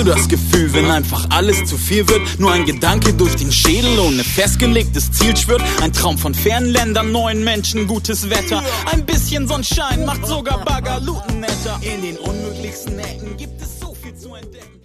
das Gefühl, wenn einfach alles zu viel wird? Nur ein Gedanke durch den Schädel, ohne festgelegtes Ziel schwirrt. Ein Traum von fernen Ländern, neuen Menschen, gutes Wetter. Ein bisschen Sonnenschein macht sogar Baggerluten netter. In den unmöglichsten Ecken gibt es so viel zu entdecken.